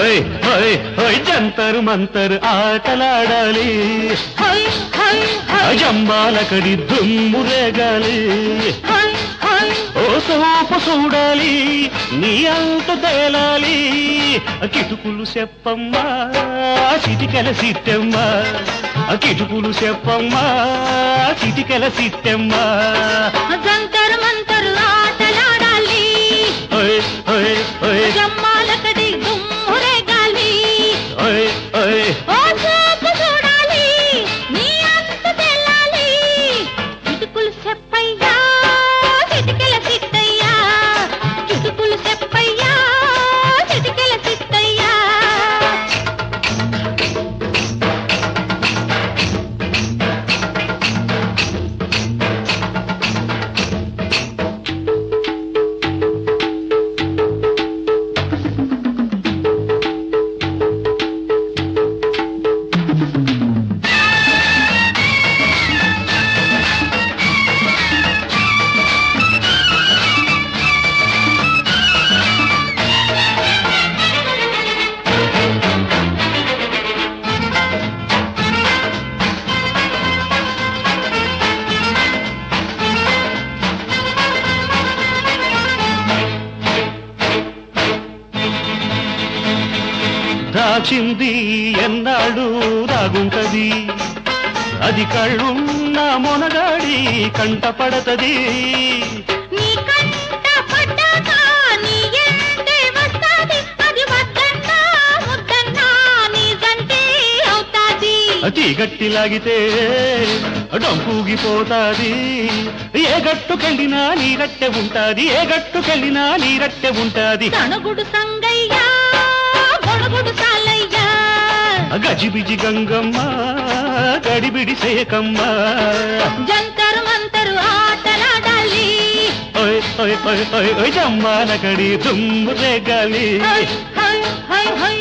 జంతరు మంతరు ఆటలాడాలి జంబాలకడి దుమ్ము రేగాలి ఓ సోపు చూడాలి నీ అంత తేలాలి కిటుకులు చెప్పమ్మా చిటికెల సిట్టమ్మా కిటుకులు చెప్పమ్మా చిటికెల సిట్టమ్మా జంతరు మంతరు ఆటలాడాలి జంబాలకడి దుమ్ము రేగాలి ఓ సోపు చూడాలి నీ అంత తేలాలి కిటుకులు చెప్పయ్యా చిటికెల సిట్టయ్యా కిటుకులు చెప్పయ్యా చిటికెల సిట్టయ్యా దాచింది ఎన్నాడు రాగుంటది అది కళ్ళున్న మొనగాడి కంట పడతది నీ కంట పడ్డాక నీ ఎంటే వస్తాది అది వద్దన్నా ముద్దన్నా నీ జంటే అవుతాది అతి గట్టి లాగితే డొంపూగిపోతాది ఏ గట్టుకెళ్ళినా నీ రట్టె ఉంటాది ఏ గట్టుకెళ్ళినా నీ రట్టె ఉంటాది తణుగుడు సంగయ్యా గొడుగుడు సాలయ్యా గజిబిజి గంగమ్మ గడిబిడి సేకమ్మ జంతరు మంతరు ఆటలాడాలి జమ్మాలకడి దుమ్ము రేగాలి హై హై హై హై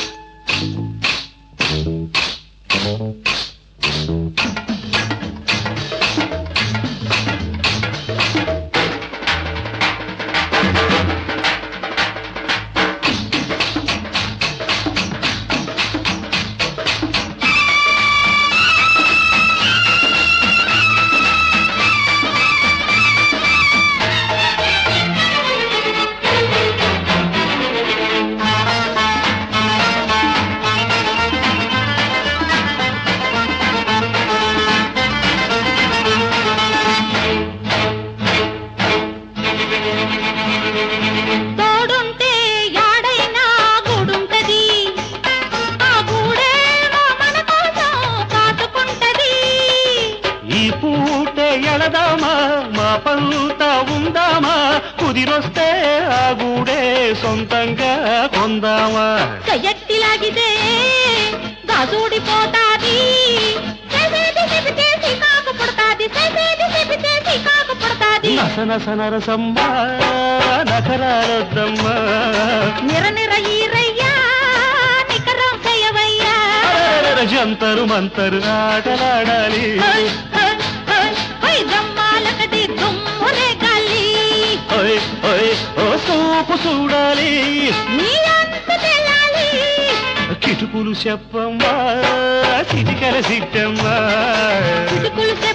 తోడుంటే యాడైనా గూడుంటది ఆ గూడేమో మన కోసం కాచుకుంటది ఈ పూటే ఎళదామా మా పంత ఉందామా కుదిరొస్తే ఆ గూడే సొంతంగా కొందామా చెయ్యట్టిలాగితే గాజూడిపోతాది చేసేది చెబితే కాకు పుడతాది చేసేది చెబితే కాకు పుడతాది నసనస నరసమ్మా నకరారొద్దమ్మా నిర నిర ఈరయ్యా నికరం చేయవయ్యా జంతరు మంతరు ఆటలాడాలి జమ్మాలకటి దుమ్ము రేగాలి ఓ సూపు చూడాలి నీ అంత తెల్లాలి కిటుకులు చెప్పమ్మా చిటికెల సిట్టమ్మా కిటుకులు